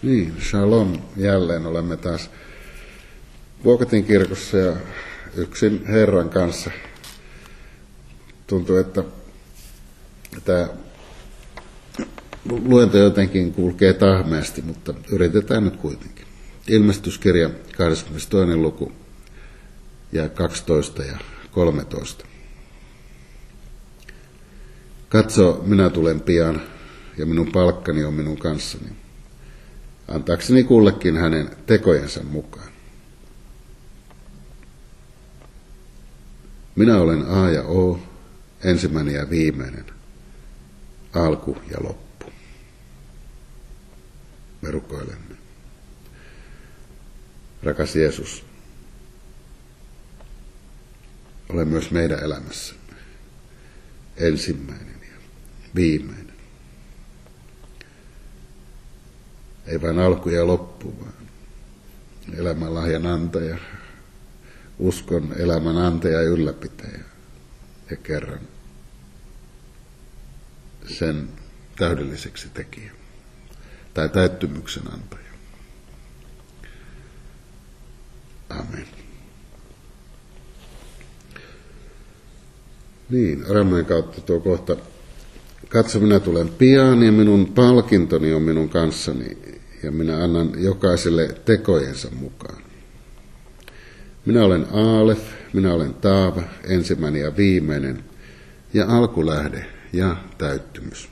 Niin, shalom. Jälleen olemme taas Vuokatin kirkossa ja yksin Herran kanssa. Tuntuu, että tämä luento jotenkin kulkee tahmeasti, mutta yritetään nyt kuitenkin. Ilmestyskirja 22. luku ja 12 ja 13. Katso, minä tulen pian ja minun palkkani on minun kanssani, antaakseni kullekin hänen tekojensa mukaan. Minä olen A ja O, ensimmäinen ja viimeinen, alku ja loppu. Me rukoilemme. Rakas Jeesus, ole myös meidän elämässämme ensimmäinen ja viimeinen. Ei vain alku ja loppu, vaan elämän lahjan antaja, uskon elämän antaja ja ylläpitäjä ja kerran sen täydelliseksi tekijä tai täyttymyksen antaja. Amen. Niin, Aramean kautta tuo kohta. Katso, minä tulen pian ja minun palkintoni on minun kanssani ja minä annan jokaiselle tekojensa mukaan. Minä olen Aalef, minä olen Taava, ensimmäinen ja viimeinen ja alkulähde ja täyttymys.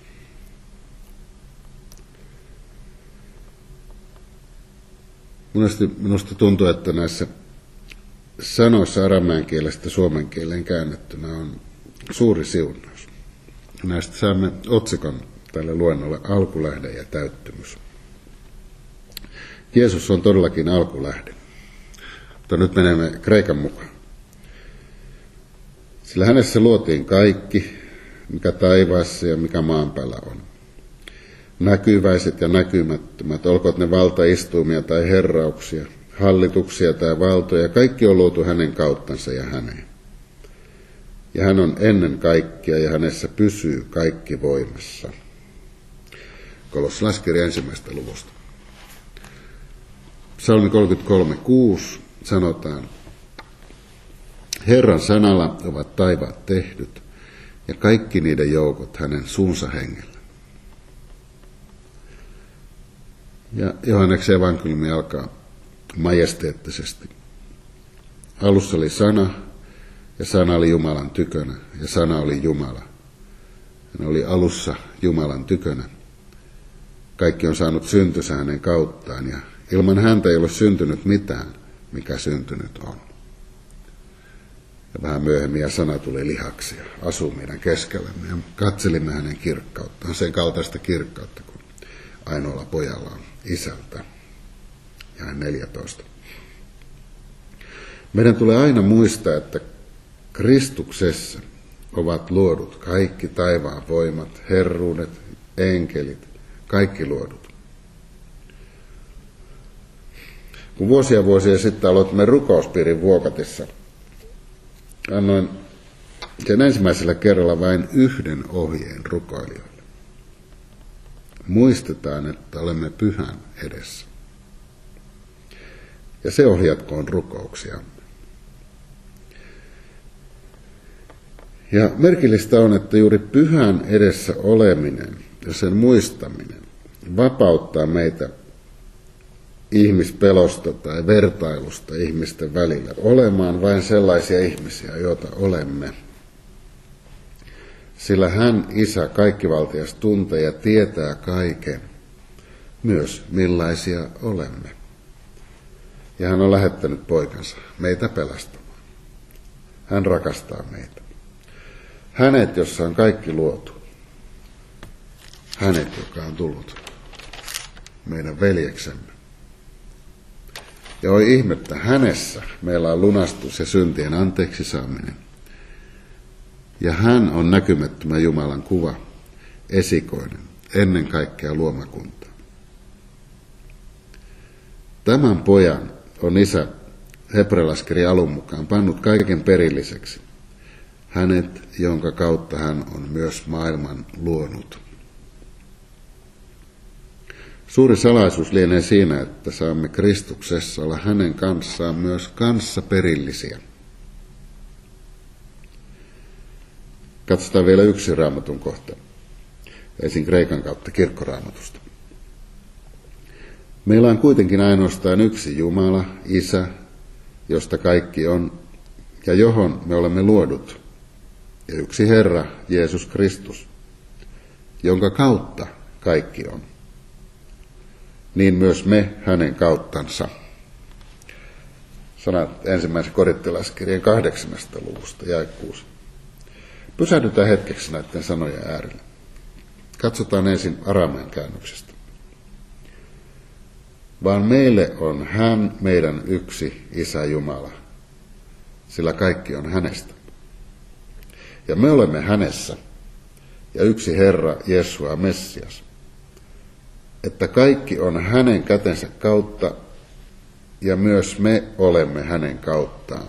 Minusta tuntuu, että näissä sanoissa aramean kielestä suomen kieleen käännettynä on suuri siunaus. Näistä saamme otsikon tälle luennolle alkulähde ja täyttymys. Jeesus on todellakin alkulähde. Mutta nyt menemme kreikan mukaan. Sillä hänessä luotiin kaikki, mikä taivaassa ja mikä maan päällä on. Näkyväiset ja näkymättömät, olkoot ne valtaistuimia tai herrauksia, hallituksia tai valtoja, kaikki on luotu hänen kauttansa ja häneen. Ja hän on ennen kaikkia ja hänessä pysyy kaikki voimassa. Kolossalaiskirja 1. luvusta. Psalmi 33:6 sanotaan, Herran sanalla ovat taivaat tehdyt ja kaikki niiden joukot hänen suunsa hengellä. Ja Johanneksen evankeliumi alkaa majesteettisesti. Alussa oli sana, ja sana oli Jumalan tykönä, ja sana oli Jumala. Hän oli alussa Jumalan tykönä. Kaikki on saanut syntynsä hänen kauttaan, ja ilman häntä ei ole syntynyt mitään, mikä syntynyt on. Ja vähän myöhemmin ja sana tuli lihaksi ja asui meidän keskellämme, ja katselimme hänen kirkkauttaan, sen kaltaista kirkkautta kuin ainoalla pojalla on isältä. Ja 14. Meidän tulee aina muistaa, että Kristuksessa ovat luodut kaikki taivaan voimat, herruudet, enkelit, kaikki luodut. Kun vuosia sitten aloitimme rukouspiirin Vuokatissa, annoin sen ensimmäisellä kerralla vain yhden ohjeen rukoilijoille. Muistetaan, että olemme pyhän edessä. Ja se ohjatkoon rukouksiamme. Ja merkillistä on, että juuri pyhän edessä oleminen ja sen muistaminen vapauttaa meitä ihmispelosta tai vertailusta ihmisten välillä olemaan vain sellaisia ihmisiä, joita olemme. Sillä hän, Isä, kaikkivaltias tuntee ja tietää kaiken, myös millaisia olemme. Ja hän on lähettänyt poikansa meitä pelastamaan. Hän rakastaa meitä. Hänet, jossa on kaikki luotu. Hänet, joka on tullut meidän veljeksemme. Ja oi ihmettä, hänessä meillä on lunastus ja syntien anteeksi saaminen. Ja hän on näkymättömän Jumalan kuva, esikoinen, ennen kaikkea luomakuntaa. Tämän pojan on Isä hebrealaiskirjan alun mukaan pannut kaiken perilliseksi. Hänet, jonka kautta hän on myös maailman luonut. Suuri salaisuus lienee siinä, että saamme Kristuksessa olla hänen kanssaan myös kanssaperillisiä. Katsotaan vielä yksi Raamatun kohta, ensin Kreikan kautta kirkkoraamatusta. Meillä on kuitenkin ainoastaan yksi Jumala, Isä, josta kaikki on ja johon me olemme luodut, ja yksi Herra, Jeesus Kristus, jonka kautta kaikki on. Niin myös me hänen kauttansa. Sanat ensimmäisen korinttilaiskirjeen 8. luvusta, jae 6. Pysähdytään hetkeksi näiden sanojen äärelle. Katsotaan ensin aramean käännöksestä. Vaan meille on hän meidän yksi Isä Jumala, sillä kaikki on hänestä. Ja me olemme hänessä, ja yksi Herra Jesua Messias, että kaikki on hänen kätensä kautta, ja myös me olemme hänen kauttaan.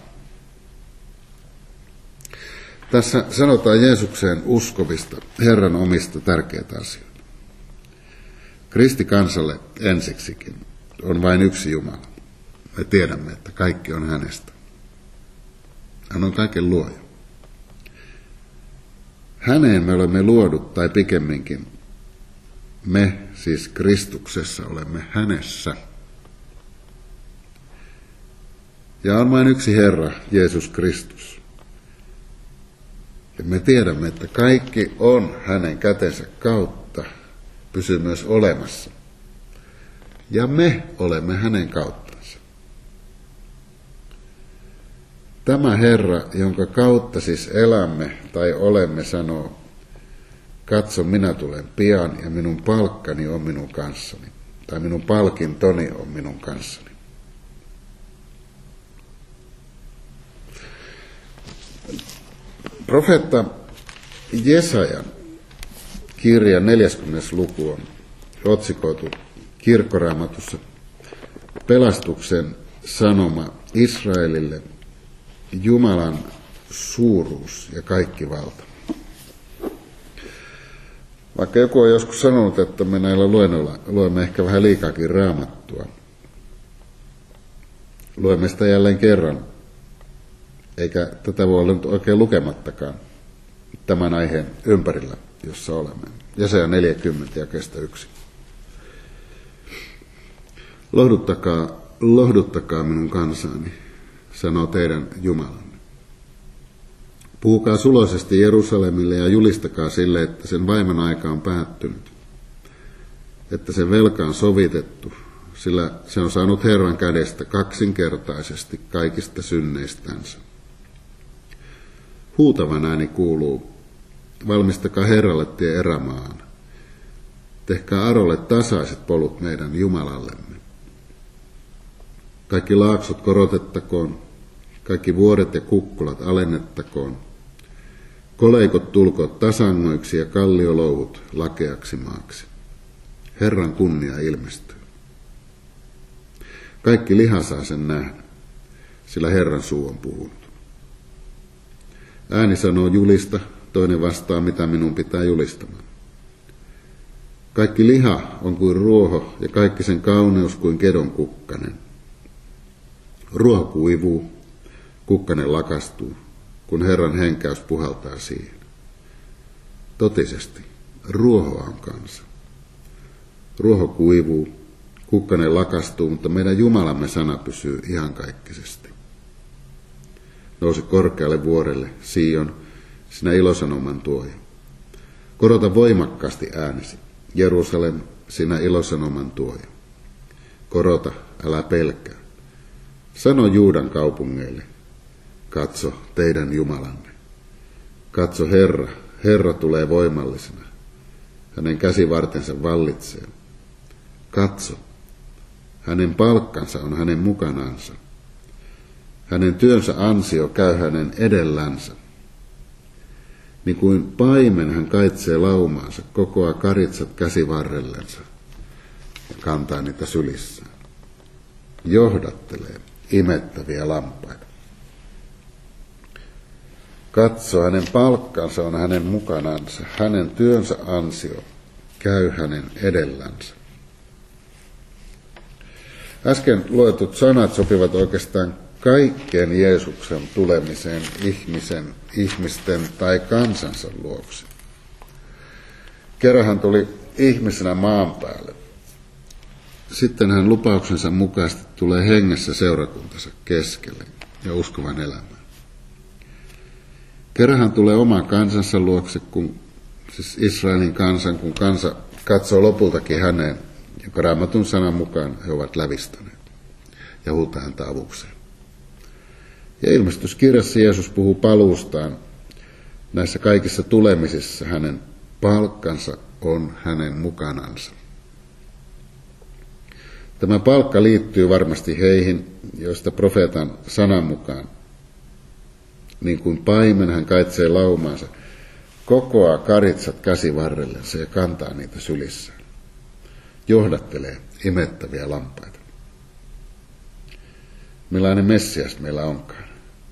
Tässä sanotaan Jeesukseen uskovista, Herran omista tärkeitä asioita. Kristikansalle ensiksikin on vain yksi Jumala. Me tiedämme, että kaikki on hänestä. Hän on kaiken luoja. Häneen me olemme luodut, tai pikemminkin me, siis Kristuksessa, olemme hänessä. Ja on vain yksi Herra, Jeesus Kristus. Ja me tiedämme, että kaikki on hänen kätensä kautta, pysyy myös olemassa. Ja me olemme hänen kauttansa. Tämä Herra, jonka kautta siis elämme tai olemme, sanoo, katso, minä tulen pian ja minun palkkani on minun kanssani. Tai minun palkintoni on minun kanssani. Profeetta Jesajan kirja 40. luku on otsikoitu kirkkoraamatussa pelastuksen sanoma Israelille, Jumalan suuruus ja kaikki valta. Vaikka joku on joskus sanonut, että me näillä luennoilla luemme ehkä vähän liikaakin Raamattua, luemme sitä jälleen kerran, eikä tätä voi olla nyt oikein lukemattakaan tämän aiheen ympärillä, jossa olemme. Jesaja 40 jakeesta 1. Lohduttakaa minun kansaani, sanoo teidän Jumalanne. Puhukaa suloisesti Jerusalemille ja julistakaa sille, että sen vaivan aika on päättynyt, että sen velka on sovitettu, sillä se on saanut Herran kädestä kaksinkertaisesti kaikista synneistänsä. Huutavan ääni kuuluu, valmistakaa Herralle tie erämaan, tehkää Arolle tasaiset polut meidän Jumalallemme. Kaikki laaksot korotettakoon, kaikki vuoret ja kukkulat alennettakoon, koleikot tulkoot tasangoiksi ja kalliolouhut lakeaksi maaksi. Herran kunnia ilmestyy. Kaikki liha saa sen nähdä, sillä Herran suu on puhunut. Ääni sanoo julista, toinen vastaa, mitä minun pitää julistamaan. Kaikki liha on kuin ruoho ja kaikki sen kauneus kuin kedon kukkanen. Ruoho kuivuu, kukkanen lakastuu, kun Herran henkäys puhaltaa siihen. Totisesti, ruohoa on kansa. Ruoho kuivuu, kukkanen lakastuu, mutta meidän Jumalamme sana pysyy iankaikkisesti. Nouse korkealle vuorelle, Sion, sinä ilosanoman tuoja. Korota voimakkaasti äänesi, Jerusalem, sinä ilosanoman tuoja. Korota, älä pelkää. Sano Juudan kaupungeille, katso teidän Jumalanne. Katso Herra, Herra tulee voimallisena. Hänen käsivartensa vallitsee. Katso, hänen palkkansa on hänen mukanansa. Hänen työnsä ansio käy hänen edellänsä. Niin kuin paimen hän kaitsee laumaansa, kokoaa karitsat käsivarrellensa ja kantaa niitä sylissään. Johdattelee imettäviä lampaita. Katso, hänen palkkansa on hänen mukanansa, hänen työnsä ansio käy hänen edellänsä. Äsken luetut sanat sopivat oikeastaan kaikkeen Jeesuksen tulemiseen ihmisten tai kansansa luoksi. Kerran hän tuli ihmisenä maan päälle. Sitten hän lupauksensa mukaisesti tulee hengessä seurakuntansa keskelle ja uskovan elämään. Kerran hän tulee oman kansansa luokse, siis Israelin kansan, kun kansa katsoo lopultakin häneen, joka Raamatun sanan mukaan he ovat lävistäneet, ja huutaa häntä avukseen. Ja ilmestyskirjassa Jeesus puhuu paluustaan näissä kaikissa tulemisissa. Hänen palkkansa on hänen mukanansa. Tämä palkka liittyy varmasti heihin, joista profeetan sanan mukaan, niin kuin paimen hän kaitsee laumaansa, kokoaa karitsat käsivarrellensa ja kantaa niitä sylissään. Johdattelee imettäviä lampaita. Millainen Messias meillä onkaan?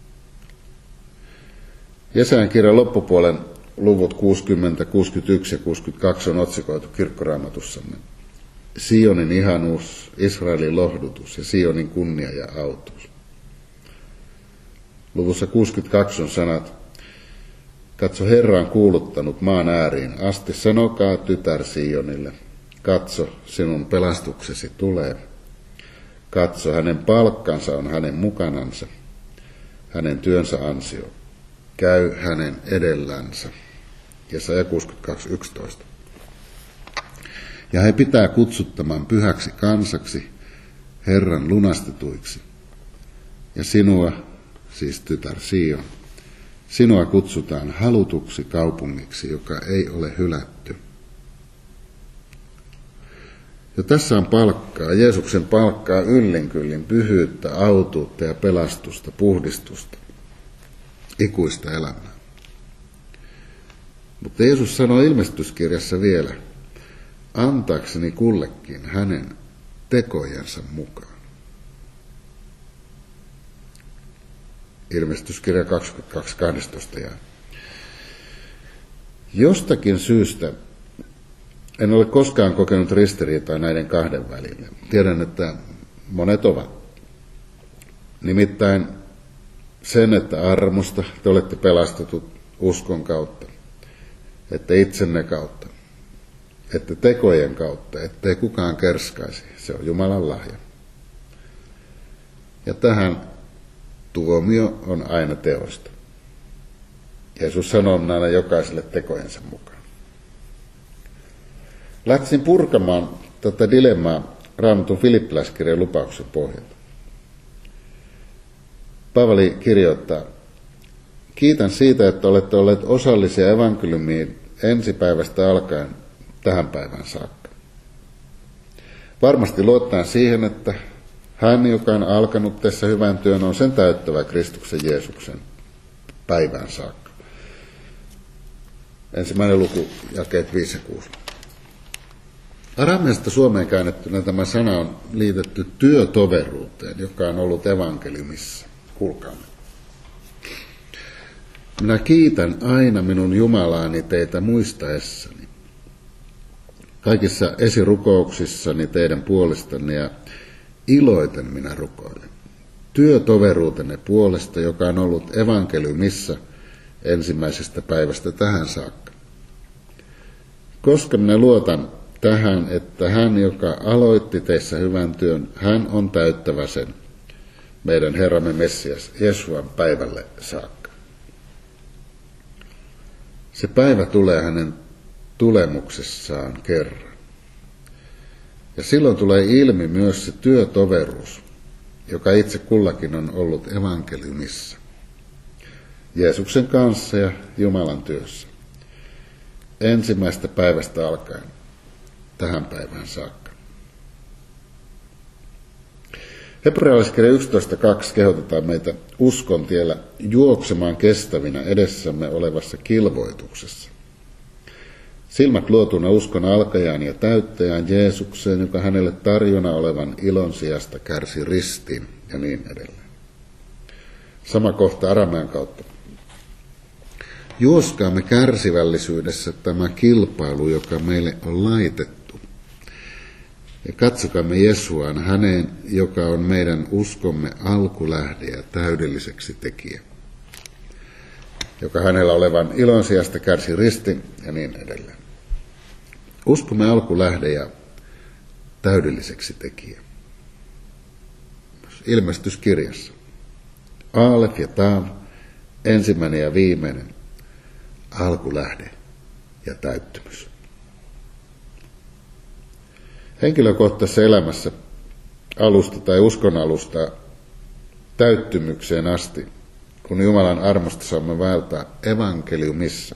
Jesajan kirjan loppupuolen luvut 60, 61 ja 62 on otsikoitu kirkkoraamatussamme. Sionin ihanuus, Israelin lohdutus ja Sionin kunnia ja autuus. Luvussa 62 on sanat: katso, Herra on kuuluttanut maan ääriin asti, sanokaa tytär Sionille, katso, sinun pelastuksesi tulee. Katso, hänen palkkansa on hänen mukanansa, hänen työnsä ansio. Käy hänen edellänsä. Jesaja 62:11. Ja he pitää kutsuttamaan pyhäksi kansaksi, Herran lunastetuiksi. Ja sinua, siis tytär Sion, sinua kutsutaan halutuksi kaupungiksi, joka ei ole hylätty. Ja tässä on palkkaa, Jeesuksen palkkaa yllinkyllin pyhyyttä, autuutta ja pelastusta, puhdistusta, ikuista elämää. Mutta Jeesus sanoi ilmestyskirjassa vielä, antaakseni kullekin hänen tekojensa mukaan. Ilmestyskirja 22:12 jää. Jostakin syystä en ole koskaan kokenut ristiriitaa näiden kahden välillä. Tiedän, että monet ovat. Nimittäin sen, että armosta te olette pelastetut uskon kautta, että itsenne kautta, että tekojen kautta, ettei kukaan kerskaisi. Se on Jumalan lahja. Ja tähän tuomio on aina teosta. Jeesus sanoo aina jokaiselle tekojensa mukaan. Lähtisin purkamaan tätä dilemmaa Raamatun Filippiläiskirjan lupauksen pohjalta. Paavali kirjoittaa: kiitän siitä, että olette olleet osallisia evankeliumiin ensipäivästä alkaen tähän päivään saakka. Varmasti luottaen siihen, että hän, joka on alkanut tässä hyvän työn, on sen täyttävä Kristuksen Jeesuksen päivään saakka. 1. luku, jakeet 5 ja 6. Arameasta Suomeen käännettynä tämä sana on liitetty työtoveruuteen, joka on ollut evankeliumissa. Kuulkaamme. Minä kiitän aina minun Jumalaani teitä muistaessani. Kaikissa esirukouksissani teidän puolestanne ja iloiten minä rukoilen. Työtoveruutenne puolesta, joka on ollut evankeliumissa ensimmäisestä päivästä tähän saakka. Koska minä luotan tähän, että hän, joka aloitti teissä hyvän työn, hän on täyttävä sen meidän Herramme Messias Jeesuan päivälle saakka. Se päivä tulee hänen tulemuksessaan kerran. Ja silloin tulee ilmi myös se työtoveruus, joka itse kullakin on ollut evankeliumissa, Jeesuksen kanssa ja Jumalan työssä, ensimmäisestä päivästä alkaen tähän päivään saakka. Hebrealaiskirja 11.2 kehotetaan meitä uskon tiellä juoksemaan kestävinä edessämme olevassa kilvoituksessa. Silmät luotuna uskon alkajaan ja täyttäjään Jeesukseen, joka hänelle tarjona olevan ilon sijasta kärsi ristiin ja niin edelleen. Sama kohta aramean kautta. Juoskaamme kärsivällisyydessä tämä kilpailu, joka meille on laitettu. Ja katsokamme Jesuaan, häneen, joka on meidän uskomme alkulähde ja täydelliseksi tekijä, joka hänellä olevan ilon sijasta kärsi ristin ja niin edelleen. Uskomme alkulähde ja täydelliseksi tekijä. Ilmestyskirjassa. Aalef ja Taav, ensimmäinen ja viimeinen, alkulähde ja täyttymys. Henkilökohtaisessa elämässä alusta tai uskon alusta täyttymykseen asti, kun Jumalan armosta saamme vaeltaa evankeliumissa.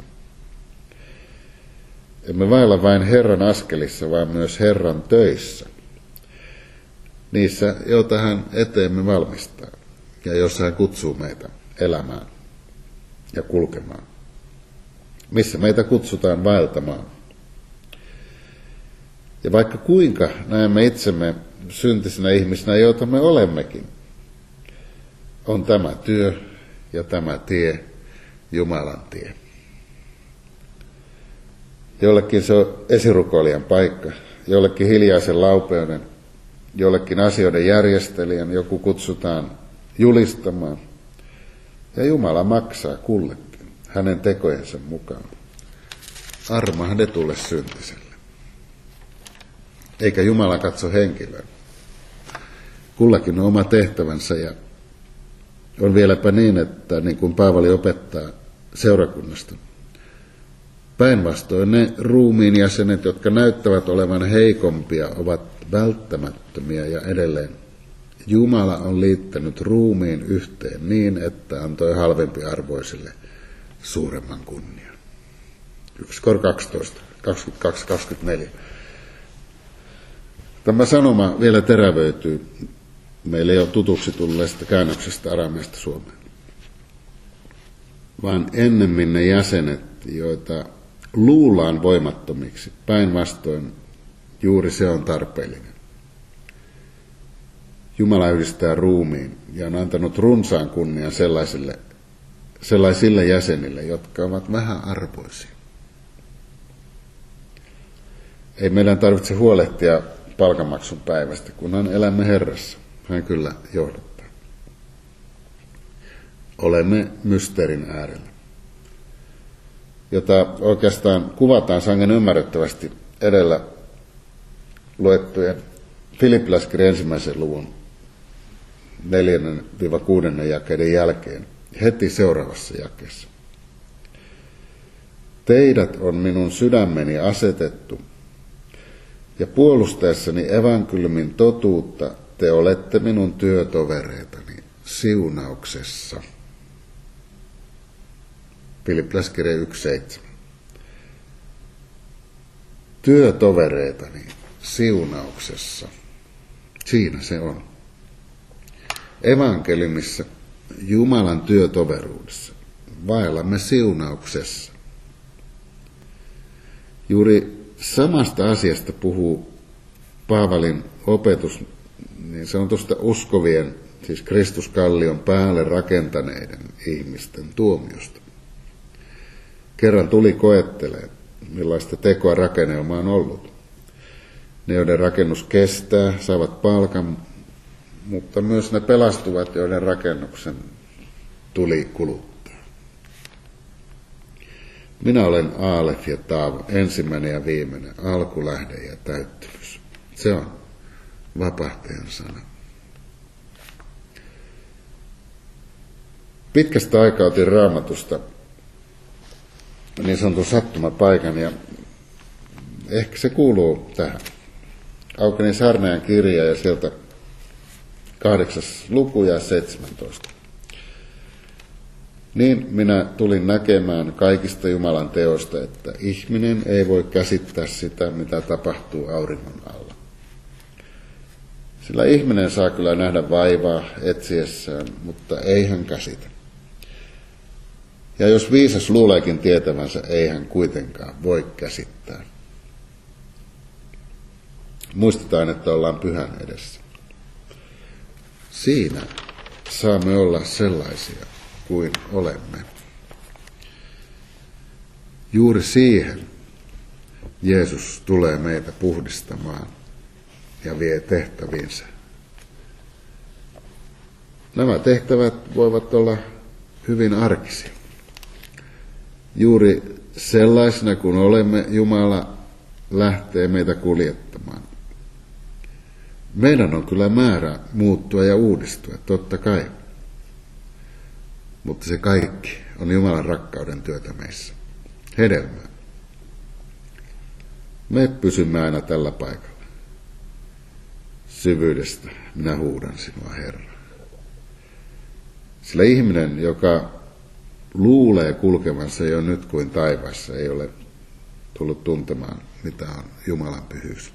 Emme vaella vain Herran askelissa, vaan myös Herran töissä. Niissä, joita hän eteemme valmistaa ja jossa hän kutsuu meitä elämään ja kulkemaan. Missä meitä kutsutaan vaeltamaan. Ja vaikka kuinka näemme itsemme syntisinä ihmisinä, joita me olemmekin, on tämä työ ja tämä tie Jumalan tie. Jollekin se on esirukoilijan paikka, jollekin hiljaisen laupeuden, jollekin asioiden järjestelijän, joku kutsutaan julistamaan. Ja Jumala maksaa kullekin hänen tekojensa mukaan armahdetulle syntiselle. Eikä Jumala katso henkilöä. Kullakin on oma tehtävänsä ja on vieläpä niin, että niin kuin Paavali opettaa seurakunnasta, päinvastoin ne ruumiin jäsenet, jotka näyttävät olevan heikompia, ovat välttämättömiä ja edelleen. Jumala on liittänyt ruumiin yhteen niin, että antoi halvempiarvoisille suuremman kunnian. 1 Kor 12, 22-24. Tämä sanoma vielä terävöityy meille jo tutuksi tulleesta käännöksestä arameasta Suomeen. Vaan ennemmin ne jäsenet, joita luullaan voimattomiksi, päinvastoin juuri se on tarpeellinen. Jumala yhdistää ruumiin ja on antanut runsaan kunnian sellaisille jäsenille, jotka ovat vähäarvoisia. Ei meidän tarvitse huolehtia palkanmaksun päivästä, kunhan elämme Herrassa. Hän kyllä johdattaa. Olemme mysteerin äärellä, jota oikeastaan kuvataan sangen ymmärrettävästi edellä luettujen Filippiläiskirjan 1. luvun 4-6 jakeiden jälkeen, heti seuraavassa jakeessa. Teidät on minun sydämeni asetettu, ja puolustaessani evankeliumin totuutta te olette minun työtovereitani siunauksessa. Filippiläiskirja 1.7. Työtovereitani siunauksessa. Siinä se on. Evankeliumissa, Jumalan työtoveruudessa, vaellamme siunauksessa. Juuri samasta asiasta puhuu Paavalin opetus niin sanotusta uskovien, siis Kristuskallion päälle rakentaneiden ihmisten tuomiosta. Kerran tuli koettelee, millaista tekoa rakennelma on ollut. Ne, joiden rakennus kestää, saavat palkan, mutta myös ne pelastuvat, joiden rakennuksen tuli kuluttaa. Minä olen Aalef ja Taav, ensimmäinen ja viimeinen, alkulähde ja täyttymys. Se on vapahtajan sana. Pitkästä aikaa otin Raamatusta niin sanotun sattumapaikan ja ehkä se kuuluu tähän. Aukenin Saarnaajan kirja ja sieltä 8. luku ja 17. Niin minä tulin näkemään kaikista Jumalan teosta, että ihminen ei voi käsittää sitä, mitä tapahtuu auringon alla. Sillä ihminen saa kyllä nähdä vaivaa etsiessään, mutta ei hän käsitä. Ja jos viisas luuleekin tietävänsä, ei hän kuitenkaan voi käsittää. Muistetaan, että ollaan pyhän edessä. Siinä saamme olla sellaisia kuin olemme. Juuri siihen Jeesus tulee meitä puhdistamaan ja vie tehtäviinsä. Nämä tehtävät voivat olla hyvin arkisia. Juuri sellaisena kuin olemme, Jumala lähtee meitä kuljettamaan. Meidän on kyllä määrä muuttua ja uudistua, totta kai. Mutta se kaikki on Jumalan rakkauden työtä meissä. Hedelmää. Me pysymme aina tällä paikalla. Syvyydestä minä huudan sinua, Herra. Sillä ihminen, joka luulee kulkevansa jo nyt kuin taivaassa, ei ole tullut tuntemaan, mitä on Jumalan pyhyys.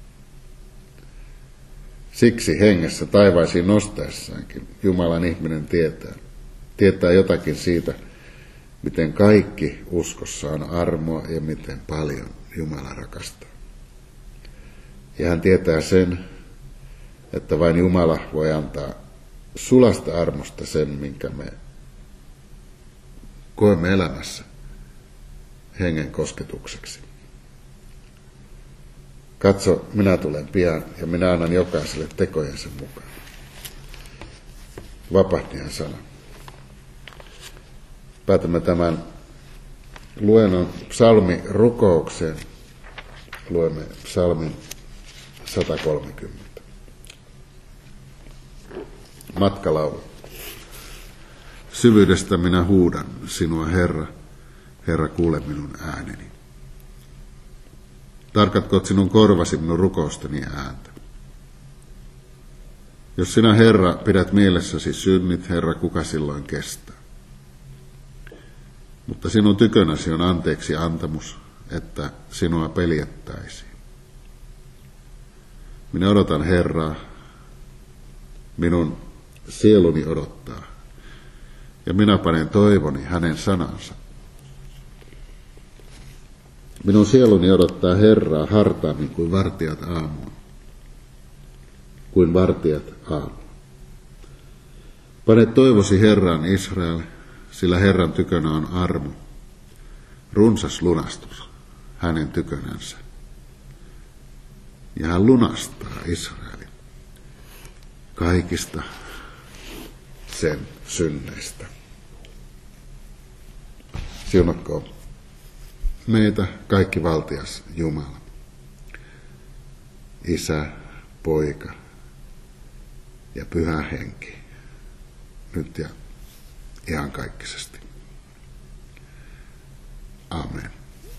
Siksi hengessä taivaisiin nostaessaankin Jumalan ihminen tietää jotakin siitä, miten kaikki uskossa on armoa ja miten paljon Jumala rakastaa. Ja hän tietää sen, että vain Jumala voi antaa sulasta armosta sen, minkä me koemme elämässä hengen kosketukseksi. Katso, minä tulen pian ja minä annan jokaiselle tekojensa mukaan. Vapahtajan sana. Päätämme tämän luennon psalmirukoukseen. Luemme psalmin 130. Matkalaulu. Syvyydestä minä huudan sinua, Herra. Herra, kuule minun ääneni. Tarkatkoot sinun korvasi minun rukoustani ääntä. Jos sinä, Herra, pidät mielessäsi synnit, Herra, kuka silloin kestää? Mutta sinun tykönäsi on anteeksi antamus, että sinua peljettäisiin. Minä odotan Herraa, minun sieluni odottaa, ja minä panen toivoni hänen sanansa. Minun sieluni odottaa Herraa hartaammin kuin vartijat aamuun. Pane toivosi Herraan, Israel, sillä Herran tykönä on armo, runsas lunastus hänen tykönänsä. Ja hän lunastaa Israelin kaikista sen synneistä. Siunatkoon meitä kaikki valtias Jumala, Isä, Poika ja Pyhä Henki, nyt ja iankaikkisesti. Amen.